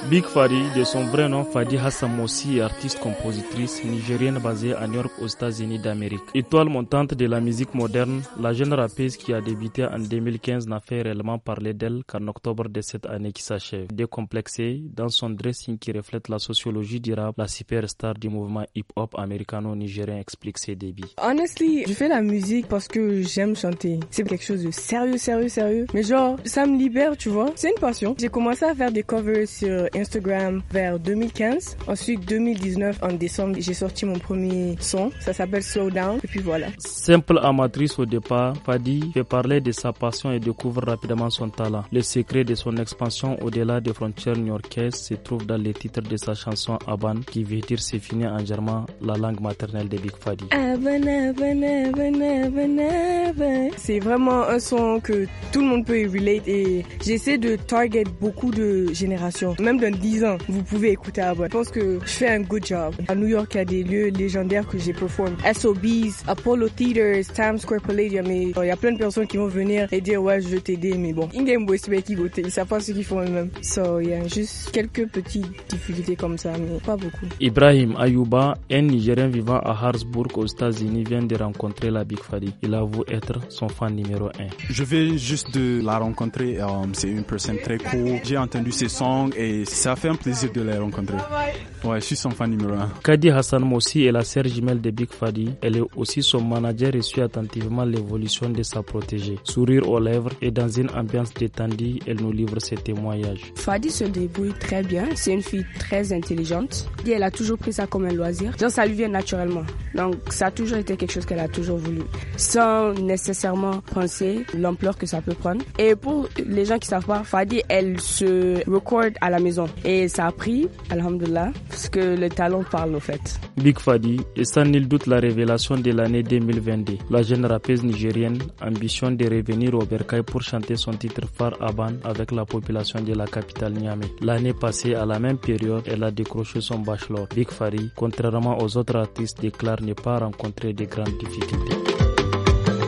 Big Fadi, de son vrai nom Fadi Hassan Moussi, est artiste-compositrice nigérienne basée à New York aux États-Unis d'Amérique. Étoile montante de la musique moderne, la jeune rappeuse qui a débuté en 2015 n'a fait réellement parler d'elle qu'en octobre de cette année qui s'achève. Décomplexée, dans son dressing qui reflète la sociologie du rap, la superstar du mouvement hip-hop américano-nigérien explique ses débuts. Honestly, je fais la musique parce que j'aime chanter. C'est quelque chose de sérieux. Mais genre, ça me libère, tu vois. C'est une passion. J'ai commencé à faire des covers sur Instagram vers 2015. Ensuite, 2019, en décembre, j'ai sorti mon premier son. Ça s'appelle Slow Down. Et puis voilà. Simple amatrice au départ, Fadi fait parler de sa passion et découvre rapidement son talent. Le secret de son expansion au-delà des frontières new-yorkaises se trouve dans les titres de sa chanson Aban, qui veut dire c'est fini en germain, la langue maternelle de Big Fadi. C'est vraiment un son que tout le monde peut y relate et j'essaie de target beaucoup de générations. Même dans 10 ans, vous pouvez écouter Aban. Je pense que je fais un good job. À New York, il y a des lieux légendaires que j'ai performé. SOBs, Apollo Theaters, Times Square Palladium. Mais il y a plein de personnes qui vont venir et dire ouais, je veux t'aider, mais bon. Ils savent pas ce qu'ils font eux-mêmes. So, il y a juste quelques petites difficultés comme ça, mais pas beaucoup. Ibrahim Ayouba, un Nigérien vivant à Harrisburg aux États-Unis, vient de rencontrer la Big Fadi. Il avoue être son fan numéro 1. Je viens juste de la rencontrer. C'est une personne très cool. J'ai entendu ses songs et ça fait un plaisir de la rencontrer. Ouais, je suis son fan numéro 1. Kadi Hassan Moussi est la sœur jumelle de Big Fadi. Elle est aussi son manager et suit attentivement l'évolution de sa protégée. Sourire aux lèvres et dans une ambiance détendue, elle nous livre ses témoignages. Fadi se débrouille très bien. C'est une fille très intelligente. Et elle a toujours pris ça comme un loisir. Genre, ça lui vient naturellement. Donc, ça a toujours été quelque chose qu'elle a toujours voulu. Sans nécessairement penser l'ampleur que ça peut prendre. Et pour les gens qui savent pas, Fadi, elle se record à la maison. Et ça a pris, alhamdoulilah, parce que le talent parle au fait. Big Fadi est sans nul doute la révélation de l'année 2022. La jeune rappeuse nigérienne ambitionne de revenir au Bercail pour chanter son titre phare Aban avec la population de la capitale Niamey. L'année passée, à la même période, elle a décroché son bachelor. Big Fadi, contrairement aux autres artistes, déclare ne pas rencontrer de grandes difficultés.